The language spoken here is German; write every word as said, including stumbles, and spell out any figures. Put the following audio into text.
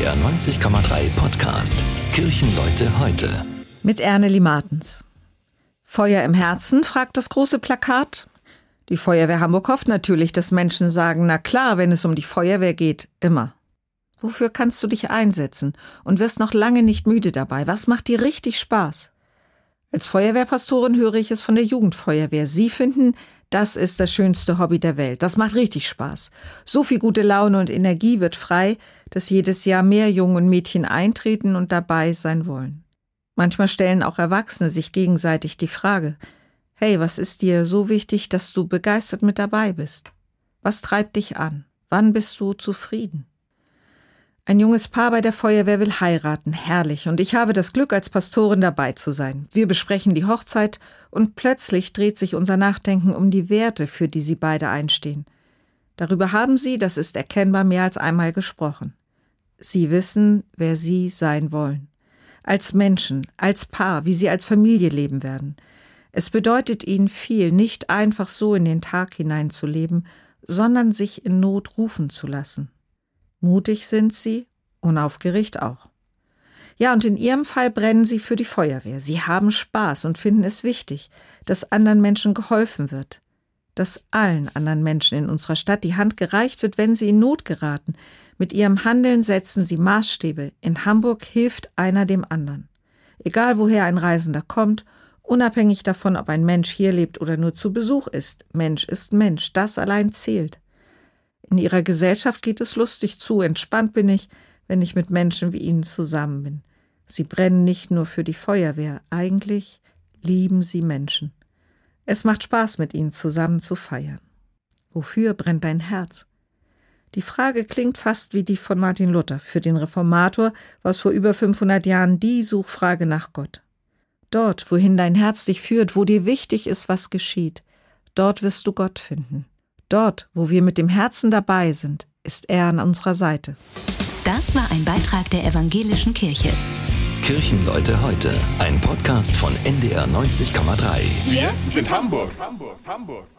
R neunzig Komma drei Podcast Kirchenleute heute. Mit Erneli Martens. Feuer im Herzen, fragt das große Plakat. Die Feuerwehr Hamburg hofft natürlich, dass Menschen sagen, na klar, wenn es um die Feuerwehr geht, immer. Wofür kannst du dich einsetzen und wirst noch lange nicht müde dabei? Was macht dir richtig Spaß? Als Feuerwehrpastorin höre ich es von der Jugendfeuerwehr. Sie finden, das ist das schönste Hobby der Welt. Das macht richtig Spaß. So viel gute Laune und Energie wird frei, dass jedes Jahr mehr Jungen und Mädchen eintreten und dabei sein wollen. Manchmal stellen auch Erwachsene sich gegenseitig die Frage, hey, was ist dir so wichtig, dass du begeistert mit dabei bist? Was treibt dich an? Wann bist du zufrieden? Ein junges Paar bei der Feuerwehr will heiraten, herrlich, und ich habe das Glück, als Pastorin dabei zu sein. Wir besprechen die Hochzeit und plötzlich dreht sich unser Nachdenken um die Werte, für die sie beide einstehen. Darüber haben sie, das ist erkennbar, mehr als einmal gesprochen. Sie wissen, wer sie sein wollen. Als Menschen, als Paar, wie sie als Familie leben werden. Es bedeutet ihnen viel, nicht einfach so in den Tag hineinzuleben, sondern sich in Not rufen zu lassen. Mutig sind sie, unaufgeregt auch. Ja, und in ihrem Fall brennen sie für die Feuerwehr. Sie haben Spaß und finden es wichtig, dass anderen Menschen geholfen wird. Dass allen anderen Menschen in unserer Stadt die Hand gereicht wird, wenn sie in Not geraten. Mit ihrem Handeln setzen sie Maßstäbe. In Hamburg hilft einer dem anderen. Egal woher ein Reisender kommt, unabhängig davon, ob ein Mensch hier lebt oder nur zu Besuch ist. Mensch ist Mensch, das allein zählt. In ihrer Gesellschaft geht es lustig zu, entspannt bin ich, wenn ich mit Menschen wie ihnen zusammen bin. Sie brennen nicht nur für die Feuerwehr, eigentlich lieben sie Menschen. Es macht Spaß, mit ihnen zusammen zu feiern. Wofür brennt dein Herz? Die Frage klingt fast wie die von Martin Luther. Für den Reformator war es vor über fünfhundert Jahren die Suchfrage nach Gott. Dort, wohin dein Herz dich führt, wo dir wichtig ist, was geschieht, dort wirst du Gott finden. Dort, wo wir mit dem Herzen dabei sind, ist er an unserer Seite. Das war ein Beitrag der Evangelischen Kirche. Kirchenleute heute, ein Podcast von N D R neunzig Komma drei. Wir sind Hamburg. Hamburg, Hamburg.